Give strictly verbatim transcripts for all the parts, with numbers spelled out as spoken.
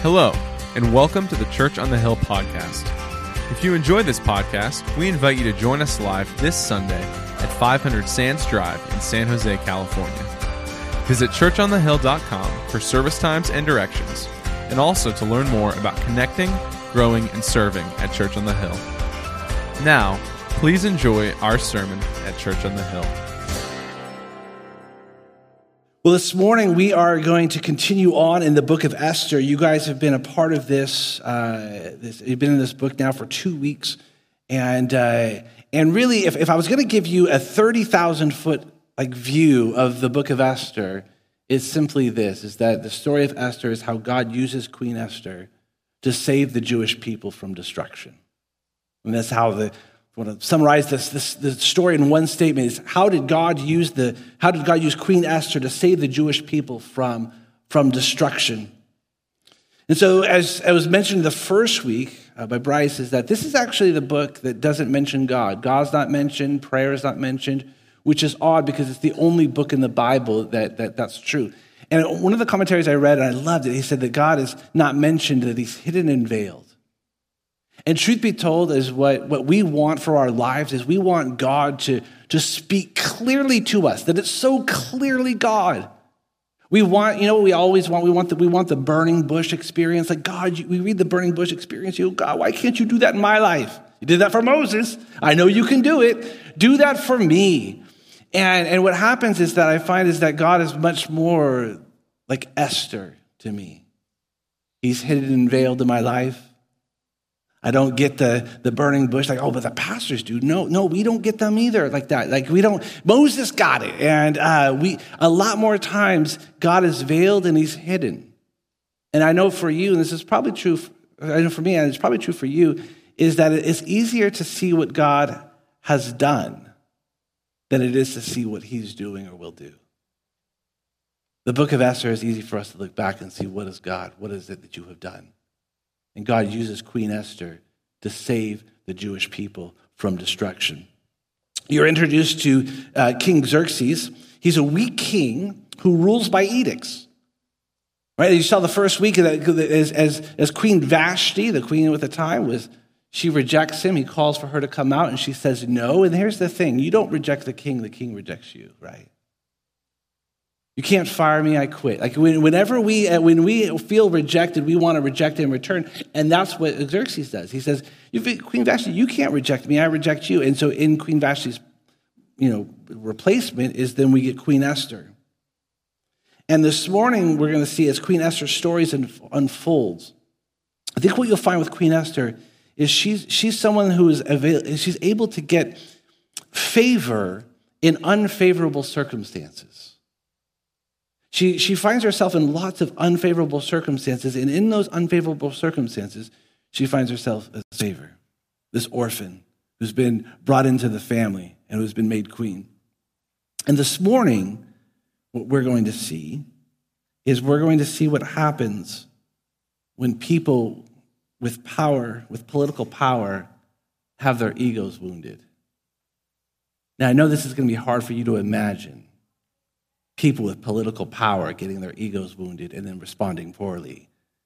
Hello, and welcome to the Church on the Hill podcast. If you enjoy this podcast, we invite you to join us live this Sunday at five hundred Sands Drive in San Jose, California. Visit church on the hill dot com for service times and directions, and also to learn more about connecting, growing, and serving at Church on the Hill. Now, please enjoy our sermon at Church on the Hill. Well, this morning we are going to continue on in the book of Esther. You guys have been a part of this. Uh, this you've been in this book now for two weeks. And uh, and really, if, if I was going to give you a thirty thousand foot like view of the book of Esther, it's simply this, is that the story of Esther is how God uses Queen Esther to save the Jewish people from destruction. And that's how the I want to summarize this, this, this story in one statement is how did God use the how did God use Queen Esther to save the Jewish people from, from destruction? And so, as I was mentioned the first week uh, by Bryce, is that this is actually the book that doesn't mention God. God's not mentioned, prayer is not mentioned, which is odd because it's the only book in the Bible that, that that's true. And one of the commentaries I read, and I loved it, he said that God is not mentioned, that he's hidden and veiled. And truth be told, is what, what we want for our lives is we want God to, to speak clearly to us, that it's so clearly God. We want, you know what we always want? We want the, we want the burning bush experience. Like, God, you, we read the burning bush experience. You go, God, why can't you do that in my life? You did that for Moses. I know you can do it. Do that for me. And, and what happens is that I find is that God is much more like Esther to me. He's hidden and veiled in my life. I don't get the, the burning bush, like, oh, but the pastors do. No, no, we don't get them either like that. Like, we don't, Moses got it. And uh, we, a lot more times, God is veiled and he's hidden. And I know for you, and this is probably true, for, I know for me, and it's probably true for you, is that it's easier to see what God has done than it is to see what he's doing or will do. The book of Esther is easy for us to look back and see, what is God? What is it that you have done? And God uses Queen Esther to save the Jewish people from destruction. You're introduced to uh, King Xerxes. He's a weak king who rules by edicts. Right? You saw the first week that as, as, as Queen Vashti, the queen at the time, was she rejects him. He calls for her to come out, and she says no. And here's the thing: you don't reject the king; the king rejects you. Right? You can't fire me, I quit. Like whenever we, when we feel rejected, we want to reject in return. And that's what Xerxes does. He says, Queen Vashti, you can't reject me, I reject you. And so in Queen Vashti's, you know, replacement is then we get Queen Esther. And this morning we're going to see as Queen Esther's stories unfolds, I think what you'll find with Queen Esther is she's, she's someone who is avail- she's able to get favor in unfavorable circumstances. She she finds herself in lots of unfavorable circumstances, and in those unfavorable circumstances, she finds herself as a savior, this orphan who's been brought into the family and who's been made queen. And this morning, what we're going to see is we're going to see what happens when people with power, with political power, have their egos wounded. Now, I know this is going to be hard for you to imagine. People with political power getting their egos wounded and then responding poorly.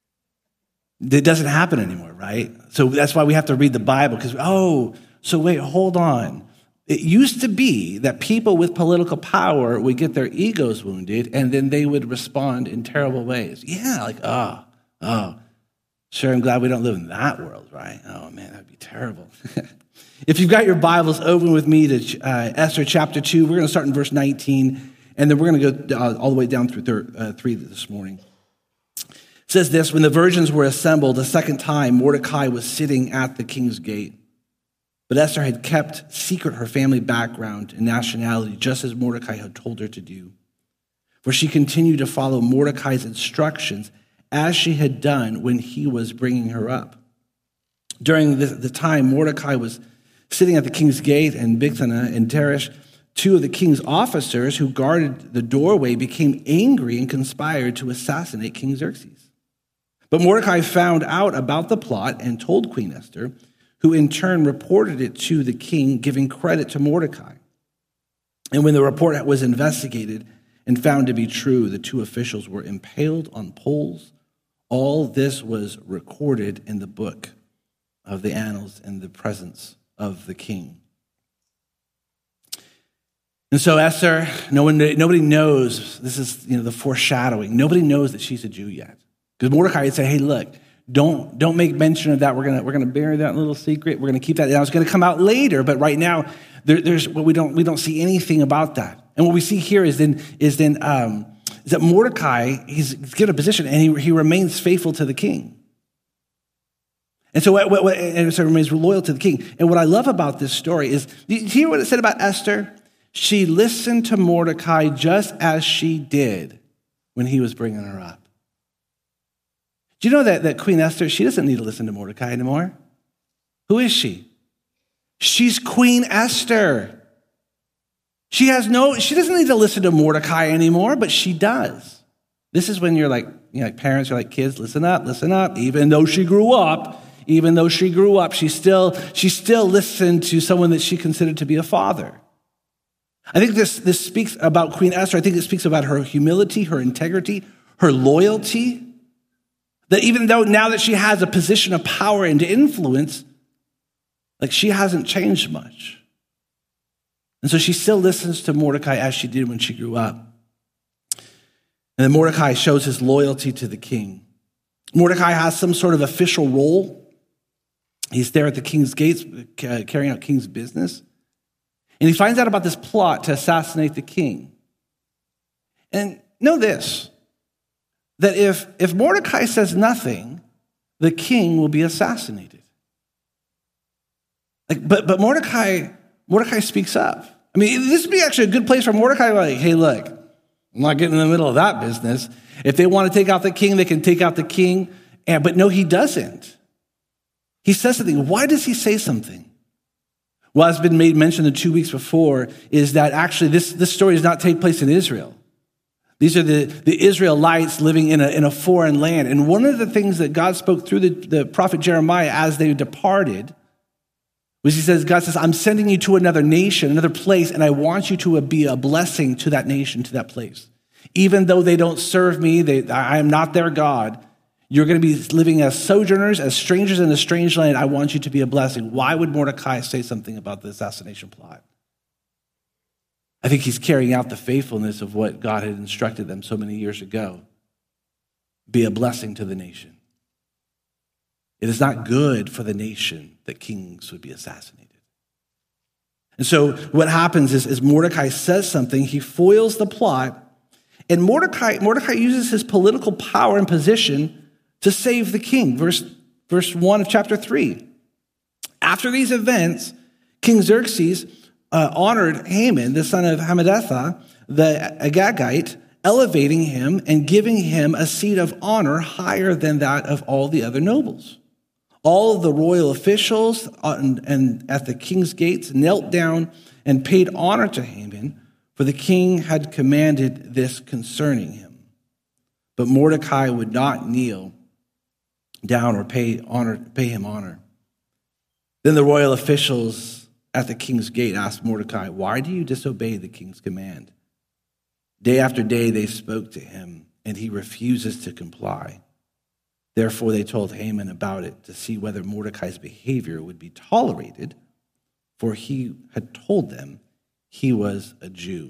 It doesn't happen anymore, right? So that's why we have to read the Bible, because, oh, so wait, hold on. It used to be that people with political power would get their egos wounded and then they would respond in terrible ways. Yeah, like, oh, oh, sure, I'm glad we don't live in that world, right? Oh, man, that'd be terrible. If you've got your Bibles, open with me to uh, Esther chapter two. We're going to start in verse nineteen. And then we're going to go uh, all the way down through thir- uh, three this morning. It says this: when the virgins were assembled a second time, Mordecai was sitting at the king's gate. But Esther had kept secret her family background and nationality, just as Mordecai had told her to do. For she continued to follow Mordecai's instructions as she had done when he was bringing her up. During the, the time Mordecai was sitting at the king's gate, and Bigthana and Teresh, two of the king's officers who guarded the doorway, became angry and conspired to assassinate King Xerxes. But Mordecai found out about the plot and told Queen Esther, who in turn reported it to the king, giving credit to Mordecai. And when the report was investigated and found to be true, the two officials were impaled on poles All this was recorded in the book of the annals in the presence of the king. And so Esther, no one, nobody knows, this is you know the foreshadowing, nobody knows that she's a Jew yet. Because Mordecai would say, hey, look, don't, don't make mention of that. We're gonna, we're gonna bury that little secret. We're gonna keep that. Now it's gonna come out later, but right now, there, there's well, we don't we don't see anything about that. And what we see here is then is then um, is that Mordecai, he's, he's given a position and he, he remains faithful to the king. And so, what, what, and so remains loyal to the king. And what I love about this story is, do you hear what it said about Esther? She listened to Mordecai just as she did when he was bringing her up. Do you know that, that Queen Esther, she doesn't need to listen to Mordecai anymore? Who is she? She's Queen Esther. She has no, she doesn't need to listen to Mordecai anymore, but she does. This is when you're like, you know, like parents are like, kids, listen up, listen up. Even though she grew up, even though she grew up, she still, she still listened to someone that she considered to be a father. I think this, this speaks about Queen Esther. I think it speaks about her humility, her integrity, her loyalty. That even though now that she has a position of power and influence, like she hasn't changed much. And so she still listens to Mordecai as she did when she grew up. And then Mordecai shows his loyalty to the king. Mordecai has some sort of official role. He's there at the king's gates, uh, carrying out king's business. And he finds out about this plot to assassinate the king. And know this, that if, if Mordecai says nothing, the king will be assassinated. Like, but but Mordecai, Mordecai speaks up. I mean, this would be actually a good place for Mordecai, like, hey, look, I'm not getting in the middle of that business. If they want to take out the king, they can take out the king. And, but no, he doesn't. He says something. Why does he say something? Well, as has been made mention the two weeks before, is that actually this, this story does not take place in Israel. These are the, the Israelites living in a, in a foreign land. And one of the things that God spoke through the, the prophet Jeremiah as they departed was he says, God says, I'm sending you to another nation, another place, and I want you to be a blessing to that nation, to that place. Even though they don't serve me, they, I am not their God, you're going to be living as sojourners, as strangers in a strange land. I want you to be a blessing. Why would Mordecai say something about the assassination plot? I think he's carrying out the faithfulness of what God had instructed them so many years ago. Be a blessing to the nation. It is not good for the nation that kings would be assassinated. And so what happens is, is Mordecai says something, he foils the plot, and Mordecai, Mordecai uses his political power and position to save the king. Verse, verse one of chapter three. After these events, King Xerxes uh, honored Haman, the son of Hammedatha, the Agagite, elevating him and giving him a seat of honor higher than that of all the other nobles. All of the royal officials and, and at the king's gates knelt down and paid honor to Haman, for the king had commanded this concerning him. But Mordecai would not kneel down or pay honor, pay him honor. Then the royal officials at the king's gate asked Mordecai, why do you disobey the king's command? Day after day they spoke to him, and he refuses to comply. Therefore they told Haman about it to see whether Mordecai's behavior would be tolerated, for he had told them he was a Jew.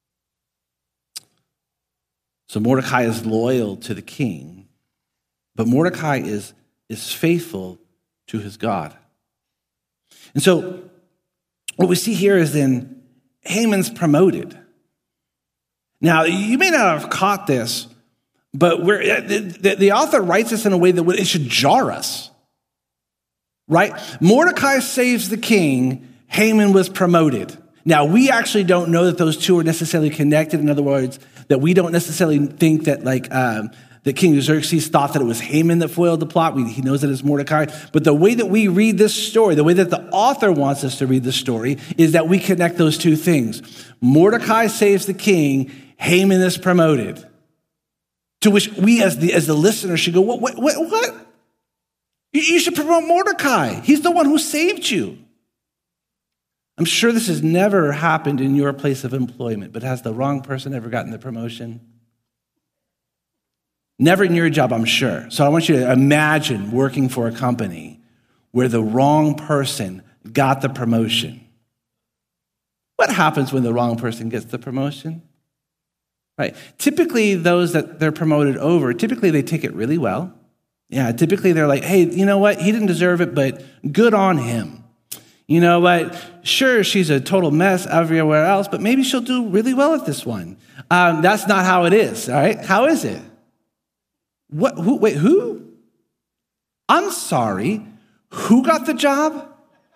So Mordecai is loyal to the king, but Mordecai is, is faithful to his God. And so what we see here is then Haman's promoted. Now, you may not have caught this, but we're, the, the author writes this in a way that it should jar us, right? Mordecai saves the king, Haman was promoted. Now, we actually don't know that those two are necessarily connected. In other words, that we don't necessarily think that like um, that King Xerxes thought that it was Haman that foiled the plot. We, he knows that it's Mordecai. But the way that we read this story, the way that the author wants us to read the story, is that we connect those two things. Mordecai saves the king, Haman is promoted. To which we as the as the listener should go, what, what, what, what? You should promote Mordecai. He's the one who saved you. I'm sure this has never happened in your place of employment, but has the wrong person ever gotten the promotion? Never in your job, I'm sure. So I want you to imagine working for a company where the wrong person got the promotion. What happens when the wrong person gets the promotion? Right. Typically, those that they're promoted over, typically they take it really well. Yeah, typically they're like, hey, you know what? He didn't deserve it, but good on him. You know what? Sure, she's a total mess everywhere else, but maybe she'll do really well at this one. Um, that's not how it is, all right? How is it? What? Who? Wait, who? I'm sorry. Who got the job?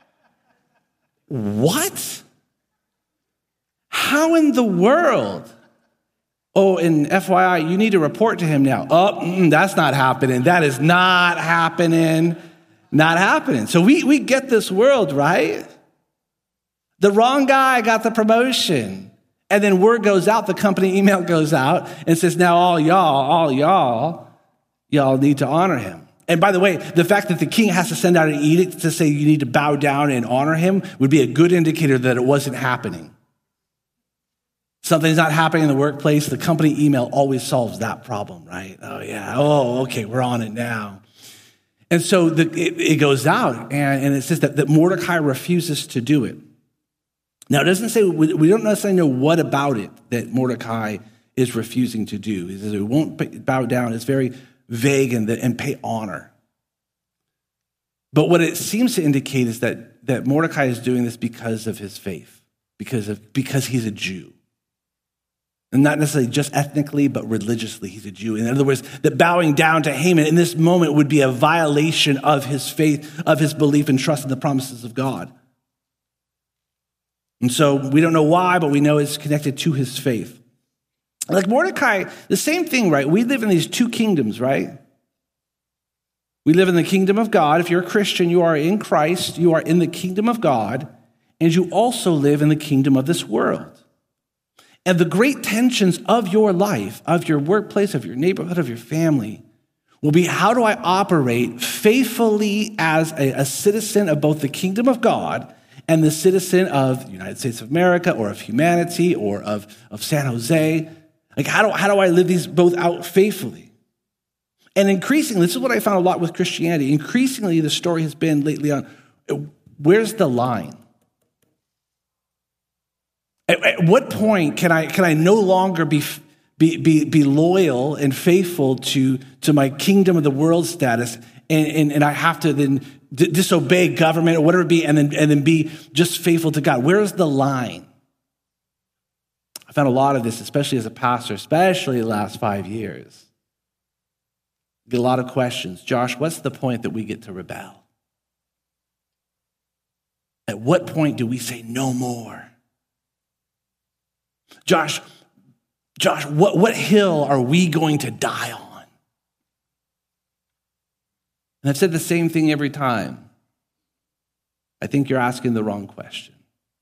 What? How in the world? Oh, and F Y I, you need to report to him now. Oh, mm, that's not happening. That is not happening. Not happening. So we, we get this world, right? The wrong guy got the promotion. And then word goes out, the company email goes out and says, now all y'all, all y'all, y'all need to honor him. And by the way, the fact that the king has to send out an edict to say you need to bow down and honor him would be a good indicator that it wasn't happening. Something's not happening in the workplace, the company email always solves that problem, right? Oh, yeah. Oh, okay, we're on it now. And so the, it, it goes out, and, and it says that, that Mordecai refuses to do it. Now, it doesn't say, we, we don't necessarily know what about it that Mordecai is refusing to do. He says he won't bow down. It's very vague and, and pay honor. But what it seems to indicate is that, that Mordecai is doing this because of his faith, because of because he's a Jew. And not necessarily just ethnically, but religiously, he's a Jew. In other words, that bowing down to Haman in this moment would be a violation of his faith, of his belief and trust in the promises of God. And so we don't know why, but we know it's connected to his faith. Like Mordecai, the same thing, right? We live in these two kingdoms, right? We live in the kingdom of God. If you're a Christian, you are in Christ. You are in the kingdom of God. And you also live in the kingdom of this world. And the great tensions of your life, of your workplace, of your neighborhood, of your family, will be how do I operate faithfully as a, a citizen of both the kingdom of God and the citizen of the United States of America or of humanity or of, of San Jose? Like, how do, how do I live these both out faithfully? And increasingly, this is what I found a lot with Christianity, increasingly the story has been lately on, where's the line? At, at what point can I can I no longer be be be, be loyal and faithful to, to my kingdom of the world status, and, and, and I have to then d- disobey government or whatever it be, and then and then be just faithful to God? Where is the line? I found a lot of this, especially as a pastor, especially the last five years. Get a lot of questions. Josh, what's the point that we get to rebel? At what point do we say no more? Josh, Josh, what, what hill are we going to die on? And I've said the same thing every time. I think you're asking the wrong question.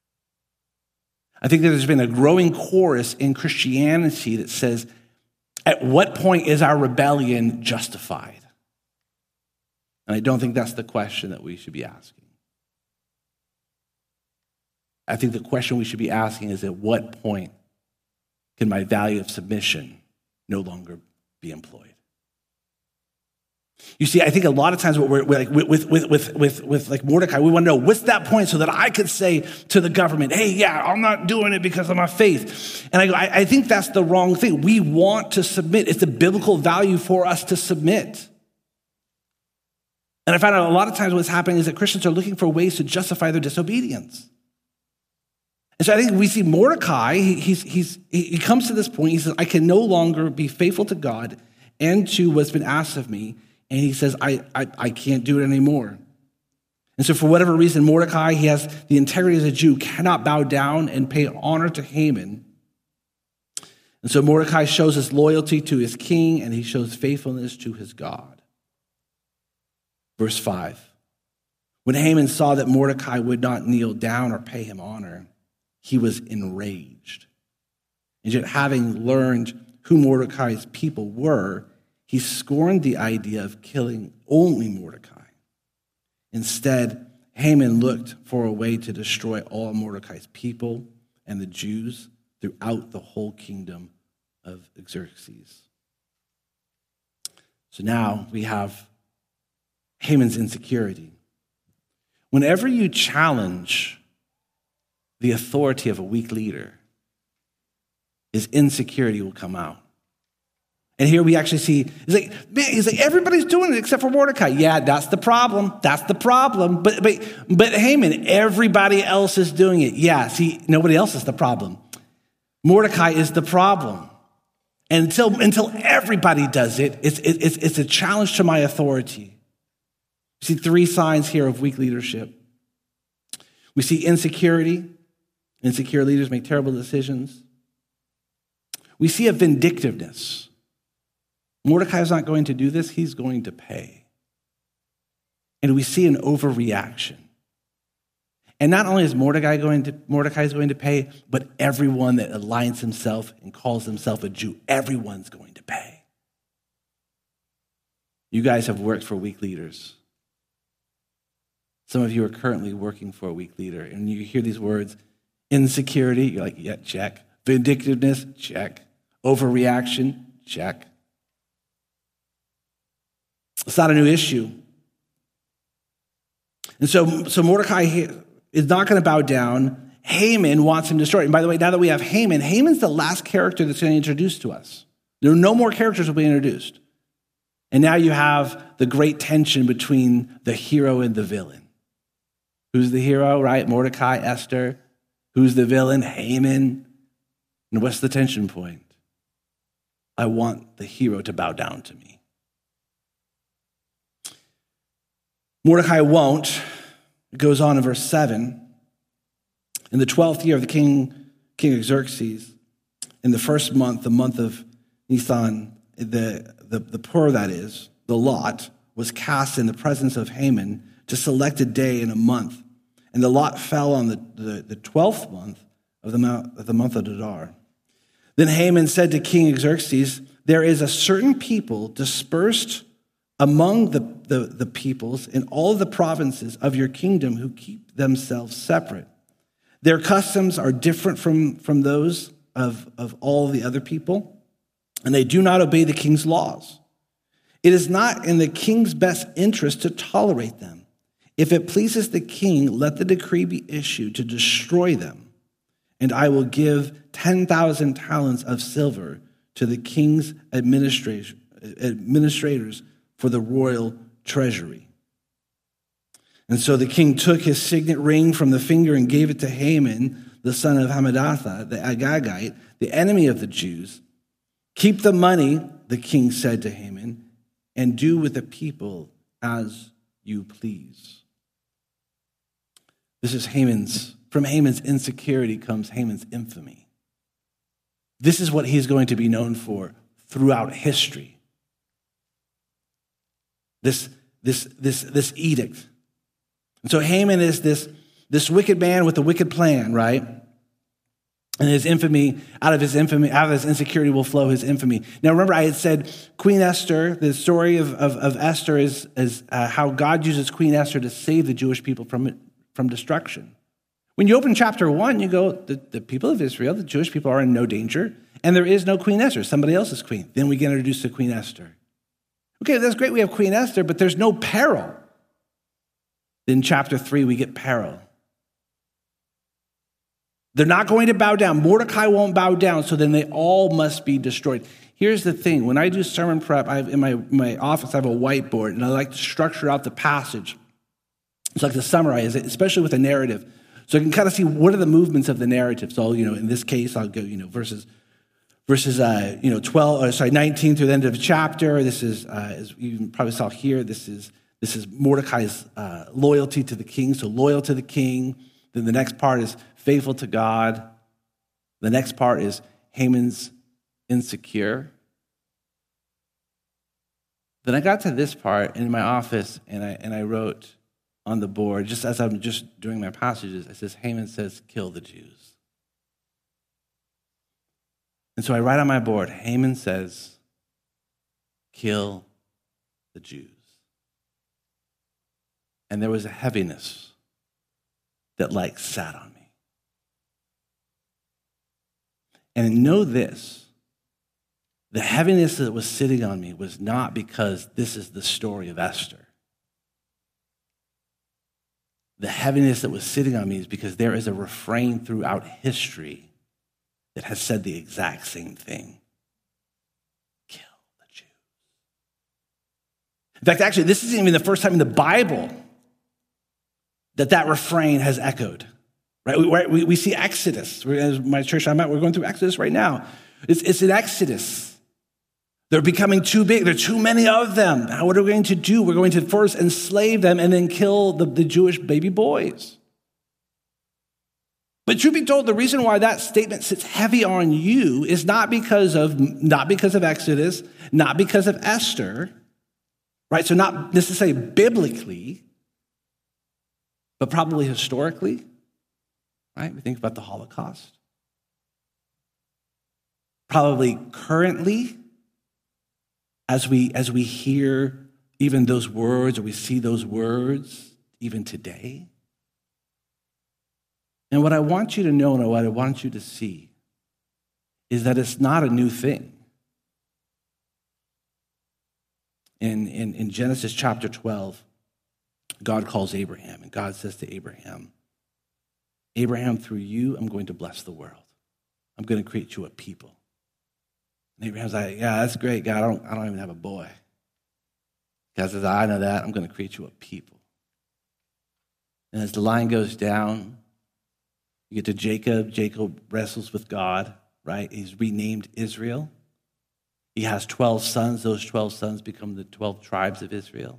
I think that there's been a growing chorus in Christianity that says, at what point is our rebellion justified? And I don't think that's the question that we should be asking. I think the question we should be asking is, at what point can my value of submission no longer be employed? You see, I think a lot of times what we're, we're like with, with, with, with, with like Mordecai, we want to know what's that point so that I could say to the government, hey, yeah, I'm not doing it because of my faith. And I go, I, I think that's the wrong thing. We want to submit. It's a biblical value for us to submit. And I found out a lot of times what's happening is that Christians are looking for ways to justify their disobedience. And so I think we see Mordecai, he, he's, he's, he comes to this point, he says, I can no longer be faithful to God and to what's been asked of me. And he says, I, I, I can't do it anymore. And so for whatever reason, Mordecai, he has the integrity as a Jew, cannot bow down and pay honor to Haman. And so Mordecai shows his loyalty to his king, and he shows faithfulness to his God. Verse five, when Haman saw that Mordecai would not kneel down or pay him honor, he was enraged. And yet, having learned who Mordecai's people were, he scorned the idea of killing only Mordecai. Instead, Haman looked for a way to destroy all Mordecai's people and the Jews throughout the whole kingdom of Xerxes. So now we have Haman's insecurity. Whenever you challenge the authority of a weak leader, his insecurity will come out. And here we actually see, he's like, man, he's like, everybody's doing it except for Mordecai. Yeah, that's the problem. That's the problem. But but but Haman, everybody else is doing it. Yeah, see, nobody else is the problem. Mordecai is the problem. And until until everybody does it, it's it's it's a challenge to my authority. We see three signs here of weak leadership. We see insecurity. Insecure leaders make terrible decisions. We see a vindictiveness. Mordecai is not going to do this, he's going to pay. And we see an overreaction. And not only is Mordecai going to Mordecai is going to pay, but everyone that aligns himself and calls himself a Jew, everyone's going to pay. You guys have worked for weak leaders. Some of you are currently working for a weak leader, and you hear these words, insecurity, you're like, yeah, check. Vindictiveness, check. Overreaction, check. It's not a new issue. And so, so Mordecai is not going to bow down. Haman wants him destroyed. And by the way, now that we have Haman, Haman's the last character that's going to be introduced to us. There are no more characters will be introduced. And now you have the great tension between the hero and the villain. Who's the hero, right? Mordecai, Esther. Who's the villain? Haman. And what's the tension point? I want the hero to bow down to me. Mordecai won't. It goes on in verse seven. In the twelfth year of the king, King Xerxes, in the first month, the month of Nisan, the, the, the pur, that is, the lot, was cast in the presence of Haman to select a day in a month. And the lot fell on the, the, the twelfth month of the, month, of the month of Adar. Then Haman said to King Xerxes, there is a certain people dispersed among the, the, the peoples in all the provinces of your kingdom who keep themselves separate. Their customs are different from, from those of, of all the other people, and they do not obey the king's laws. It is not in the king's best interest to tolerate them. If it pleases the king, let the decree be issued to destroy them, and I will give ten thousand talents of silver to the king's administrators for the royal treasury. And so the king took his signet ring from the finger and gave it to Haman, the son of Hammedatha, the Agagite, the enemy of the Jews. Keep the money, the king said to Haman, and do with the people as you please. This is Haman's, from Haman's insecurity comes Haman's infamy. This is what he's going to be known for throughout history. This, this, this, this edict. And so Haman is this, this wicked man with a wicked plan, right? And his infamy, out of his infamy, out of his insecurity will flow his infamy. Now remember, I had said Queen Esther, the story of, of, of Esther is, is uh, how God uses Queen Esther to save the Jewish people from, from destruction. When you open chapter one, you go, the, the people of Israel, the Jewish people are in no danger, and there is no Queen Esther. Somebody else is queen. Then we get introduced to Queen Esther. Okay, that's great. We have Queen Esther, but there's no peril. Then chapter three, we get peril. They're not going to bow down. Mordecai won't bow down, so then they all must be destroyed. Here's the thing. When I do sermon prep, I have, in my, my office, I have a whiteboard, and I like to structure out the passage. It's like to summarize it, especially with a narrative. So I can kind of see what are the movements of the narrative. So, you know, in this case, I'll go, you know, verses, verses, uh, you know, twelve, or sorry, nineteen through the end of the chapter. This is, uh, as you probably saw here, this is this is Mordecai's uh, loyalty to the king. So loyal to the king. Then the next part is faithful to God. The next part is Haman's insecure. Then I got to this part in my office, and I and I wrote on the board, just as I'm just doing my passages, it says, Haman says, kill the Jews. And so I write on my board, Haman says, kill the Jews. And there was a heaviness that like sat on me. And know this, The heaviness that was sitting on me was not because this is the story of Esther. The heaviness that was sitting on me is because there is a refrain throughout history that has said the exact same thing. Kill the Jews. In fact, actually, this isn't even the first time in the Bible that that refrain has echoed. Right? We, we, we see Exodus. We're, as my church I'm at, we're going through Exodus right now. It's, it's an Exodus. They're becoming too big. There are too many of them. Now, what are we going to do? We're going to first enslave them and then kill the, the Jewish baby boys. But truth be told, the reason why that statement sits heavy on you is not because of, not because of Exodus, not because of Esther, right? So not necessarily biblically, but probably historically, right? We think about the Holocaust. Probably currently, As we, as we hear even those words, or we see those words even today. And what I want you to know and what I want you to see is that it's not a new thing. In, in, in Genesis chapter twelve, God calls Abraham, and God says to Abraham, Abraham, through you, I'm going to bless the world. I'm going to create you a people. And Abraham's like, yeah, that's great, God. I don't, I don't even have a boy. God says, I know that. I'm going to create you a people. And as the line goes down, you get to Jacob. Jacob wrestles with God, right? He's renamed Israel. He has twelve sons. Those twelve sons become the twelve tribes of Israel.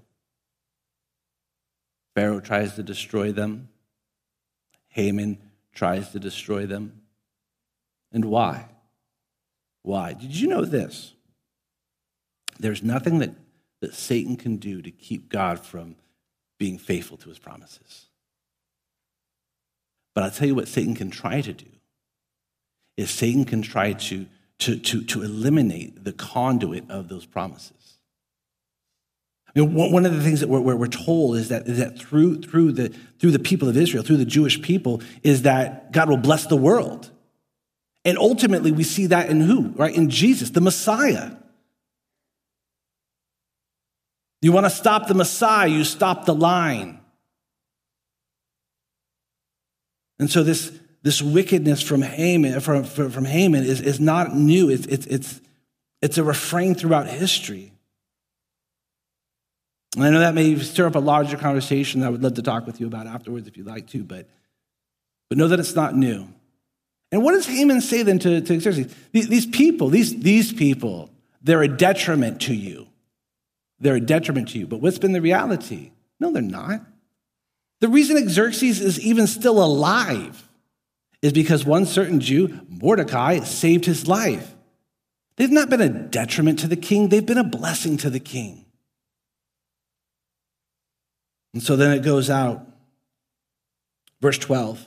Pharaoh tries to destroy them. Haman tries to destroy them. And why? Why? Did you know this? There's nothing that, that Satan can do to keep God from being faithful to his promises. But I'll tell you what Satan can try to do, is Satan can try to, to, to, to eliminate the conduit of those promises. I mean, one of the things that we're, we're told is that, is that through, through, the, through the people of Israel, through the Jewish people, is that God will bless the world. And ultimately, we see that in who? Right? In Jesus, the Messiah. You want to stop the Messiah, you stop the line. And so this, this wickedness from Haman, from, from Haman is, is not new. It's, it's, it's, it's a refrain throughout history. And I know that may stir up a larger conversation that I would love to talk with you about afterwards if you'd like to, but, but know that it's not new. And what does Haman say then to, to Xerxes? These people, these, these people, they're a detriment to you. They're a detriment to you. But what's been the reality? No, they're not. The reason Xerxes is even still alive is because one certain Jew, Mordecai, saved his life. They've not been a detriment to the king. They've been a blessing to the king. And so then it goes out. Verse twelve.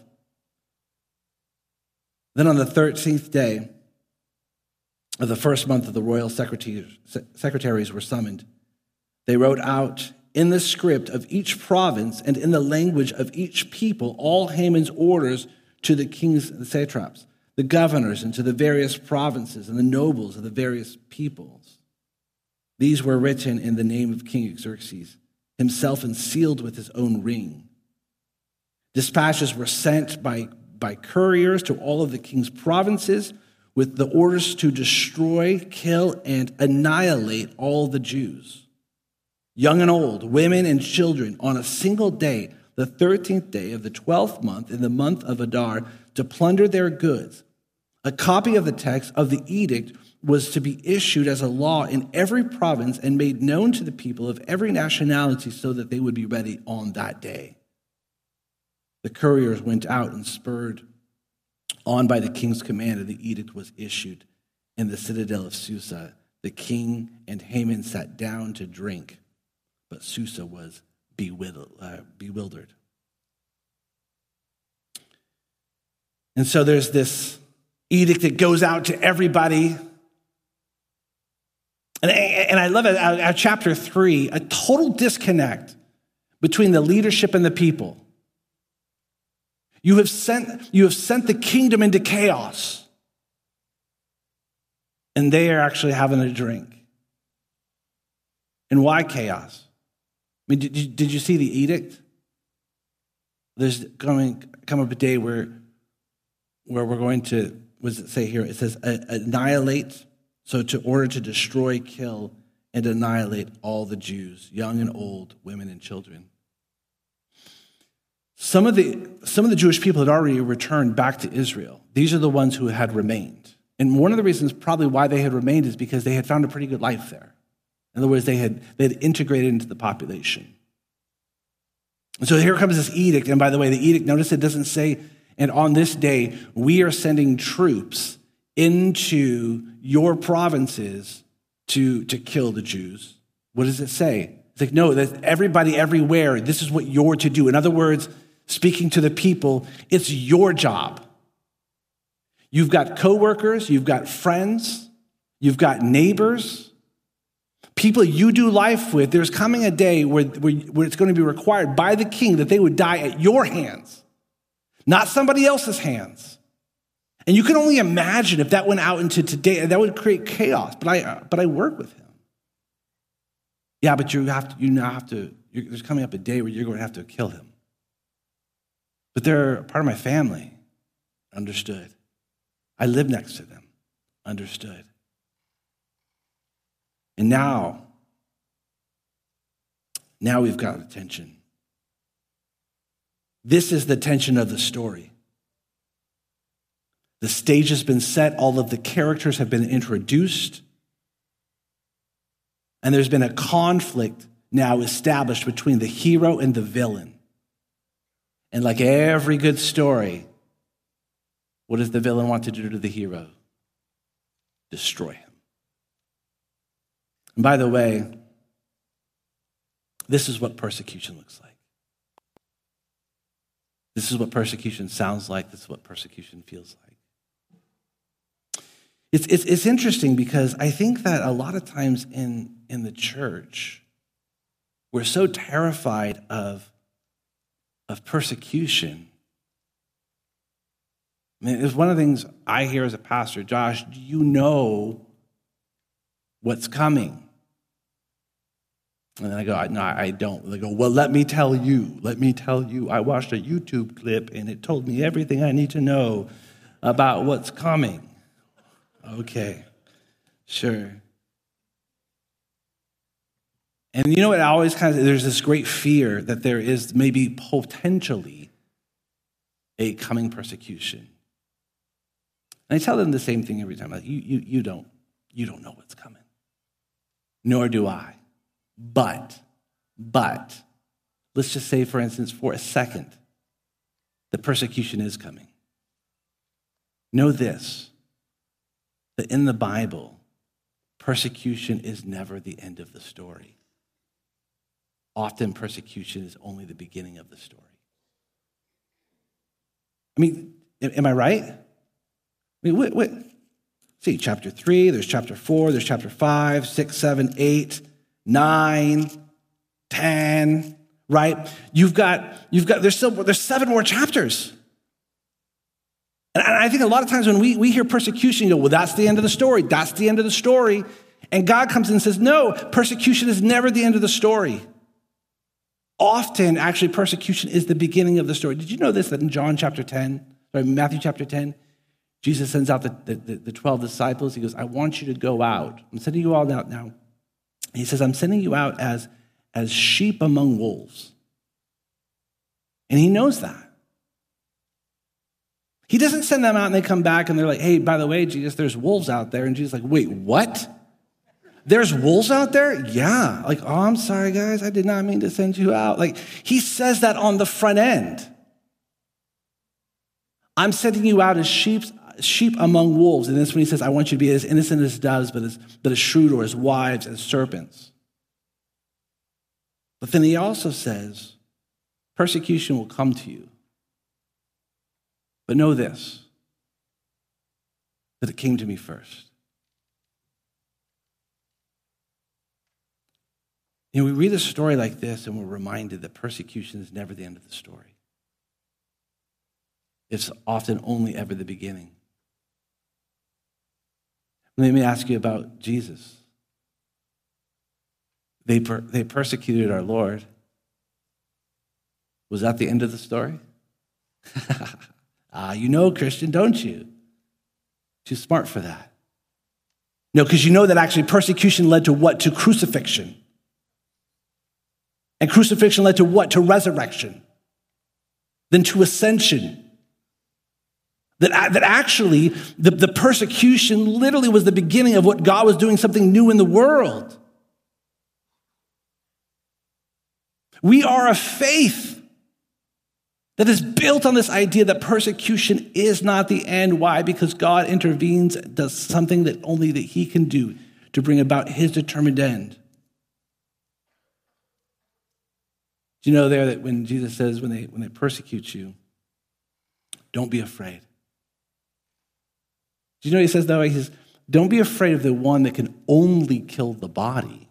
Then on the thirteenth day of the first month of the royal secretaries were summoned. They wrote out in the script of each province and in the language of each people all Haman's orders to the kings and the satraps, the governors, and to the various provinces and the nobles of the various peoples. These were written in the name of King Xerxes, himself and sealed with his own ring. Dispatches were sent by by couriers to all of the king's provinces with the orders to destroy, kill, and annihilate all the Jews, young and old, women and children, on a single day, the thirteenth day of the twelfth month in the month of Adar, to plunder their goods. A copy of the text of the edict was to be issued as a law in every province and made known to the people of every nationality so that they would be ready on that day. The couriers went out and spurred on by the king's command, and the edict was issued in the citadel of Susa. The king and Haman sat down to drink, but Susa was bewildered. And so there's this edict that goes out to everybody. And, and I love it, at chapter three, a total disconnect between the leadership and the people. You have sent, you have sent the kingdom into chaos. and they are actually having a drink. And why chaos? I mean, did you, did you see the edict? There's coming come up a day where, where we're going to, what does it say here? It says annihilate, so to order to destroy, kill, and annihilate all the Jews, young and old, women and children. Some of the some of the Jewish people had already returned back to Israel. These are the ones who had remained. And one of the reasons probably why they had remained is because they had found a pretty good life there. In other words, they had, they had integrated into the population. And so here comes this edict. And by the way, the edict, notice it doesn't say, and on this day, we are sending troops into your provinces to, to kill the Jews. What does it say? It's like, no, that everybody everywhere, this is what you're to do. In other words, speaking to the people, it's your job. You've got coworkers, you've got friends, you've got neighbors, people you do life with. There's coming a day where, where, where it's going to be required by the king that they would die at your hands, not somebody else's hands. And you can only imagine if that went out into today, that would create chaos. But I, but I work with him. Yeah, but you have to. You now have to. There's coming up a day where you're going to have to kill him. But they're part of my family. Understood. I live next to them. Understood. And now, now we've got attention. This is the tension of the story. The stage has been set. All of the characters have been introduced. And there's been a conflict now established between the hero and the villain. And like every good story, what does the villain want to do to the hero? Destroy him. And by the way, this is what persecution looks like. This is what persecution sounds like. This is what persecution feels like. It's, it's, it's interesting because I think that a lot of times in, in the church, we're so terrified of, of persecution. I mean, it's one of the things I hear as a pastor. Josh, do you know what's coming? And then I go, no, I don't. They go, well, let me tell you. Let me tell you. I watched a YouTube clip, and it told me everything I need to know about what's coming. Okay, sure. And you know what? I always kind of, there's this great fear that there is maybe potentially a coming persecution. And I tell them the same thing every time. Like, you, you, you don't, you don't know what's coming. Nor do I. But, but, let's just say, for instance, for a second, the persecution is coming. Know this, that in the Bible, persecution is never the end of the story. Often persecution is only the beginning of the story. I mean, am I right? I mean, what, what? See, chapter three, there's chapter four, there's chapter five, six, seven, eight, nine, ten, right? You've got, you've got, there's still, there's seven more chapters. And I think a lot of times when we, we hear persecution, you go, well, that's the end of the story. That's the end of the story. And God comes in and says, no, persecution is never the end of the story. Often, actually, persecution is the beginning of the story. Did you know this, that in John chapter ten, sorry, Matthew chapter ten, Jesus sends out the, the, the twelve disciples. He goes, I want you to go out. I'm sending you all out now. He says, I'm sending you out as, as sheep among wolves. And he knows that. He doesn't send them out and they come back and they're like, hey, by the way, Jesus, there's wolves out there. And Jesus is like, wait, what? There's wolves out there? Yeah. Like, oh, I'm sorry, guys. I did not mean to send you out. Like, he says that on the front end. I'm sending you out as sheep, sheep among wolves. And this when he says, I want you to be as innocent as doves, but as, but as shrewd or as wise as serpents. But then he also says, persecution will come to you. But know this, that it came to me first. You know, we read a story like this and we're reminded that persecution is never the end of the story. It's often only ever the beginning. Let me ask you about Jesus. They, per- they persecuted our Lord. Was that the end of the story? Ah, you know, Christian, don't you? Too smart for that. No, because you know that actually persecution led to what? To crucifixion. And crucifixion led to what? To resurrection. Then to ascension. That, that actually, the, the persecution literally was the beginning of what God was doing, something new in the world. We are a faith that is built on this idea that persecution is not the end. Why? Because God intervenes, does something that only that he can do to bring about his determined end. Do you know there that when Jesus says, when they when they persecute you, don't be afraid. Do you know what he says though? He says, don't be afraid of the one that can only kill the body.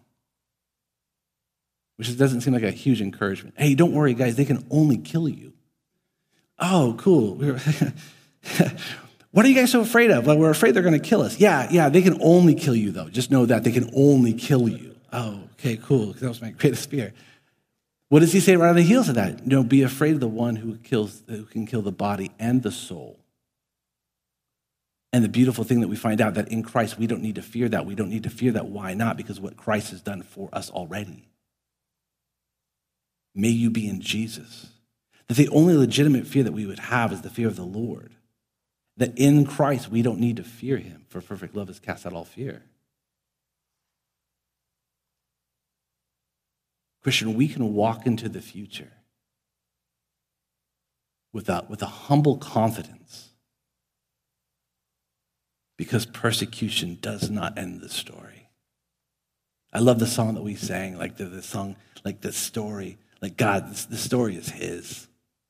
Which doesn't seem like a huge encouragement. Hey, don't worry, guys, they can only kill you. Oh, cool. What are you guys so afraid of? Well, we're afraid they're going to kill us. Yeah, yeah, they can only kill you, though. Just know that they can only kill you. Oh, okay, cool. That was my greatest fear. What does he say right on the heels of that? No, be afraid of the one who kills, who can kill the body and the soul. And the beautiful thing that we find out that in Christ, we don't need to fear that. We don't need to fear that. Why not? Because what Christ has done for us already. May you be in Jesus. That the only legitimate fear that we would have is the fear of the Lord. That in Christ, we don't need to fear him, for perfect love has cast out all fear. Christian, we can walk into the future with a, with a humble confidence because persecution does not end the story. I love the song that we sang, like the, the song, like the story, like God, this, the story is his.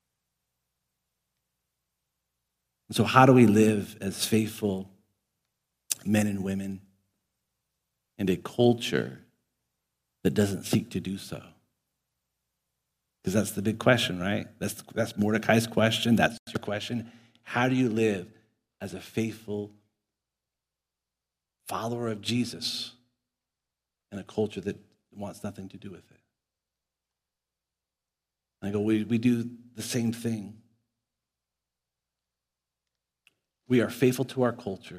And so how do we live as faithful men and women in a culture that doesn't seek to do so? Because that's the big question, right? That's, that's Mordecai's question. That's your question. How do you live as a faithful follower of Jesus in a culture that wants nothing to do with it? And I go, we, we do the same thing. We are faithful to our culture.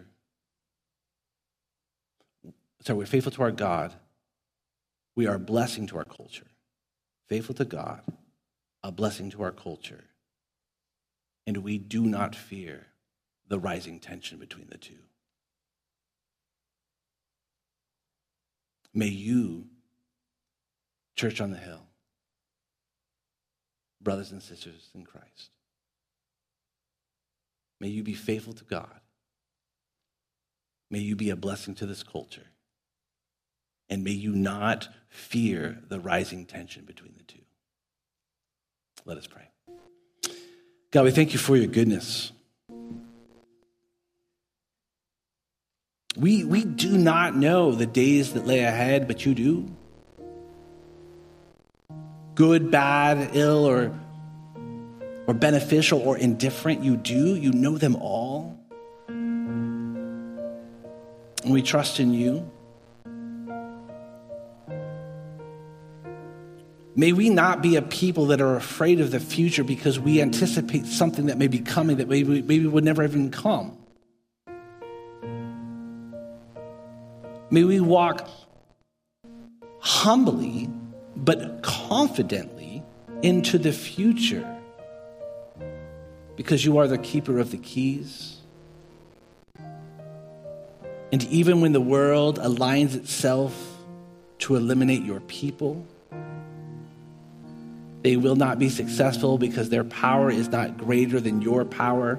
Sorry, we're faithful to our God. We are a blessing to our culture. Faithful to God, a blessing to our culture. And we do not fear the rising tension between the two. May you, Church on the Hill, brothers and sisters in Christ, may you be faithful to God. May you be a blessing to this culture. And may you not fear the rising tension between the two. Let us pray. God, we thank you for your goodness. We, we do not know the days that lay ahead, but you do. Good, bad, ill, or, or beneficial, or indifferent, you do. You know them all. And we trust in you. May we not be a people that are afraid of the future because we anticipate something that may be coming that maybe, maybe would never even come. May we walk humbly but confidently into the future because you are the keeper of the keys. And even when the world aligns itself to eliminate your people, they will not be successful because their power is not greater than your power.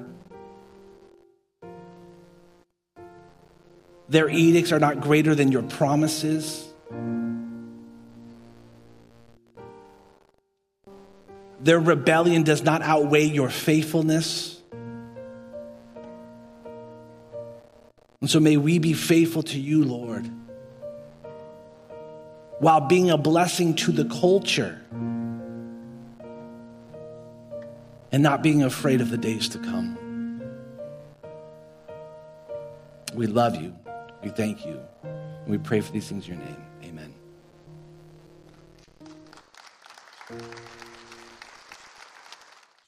Their edicts are not greater than your promises. Their rebellion does not outweigh your faithfulness. And so may we be faithful to you, Lord, while being a blessing to the culture and not being afraid of the days to come. We love you. We thank you. And we pray for these things in your name. Amen.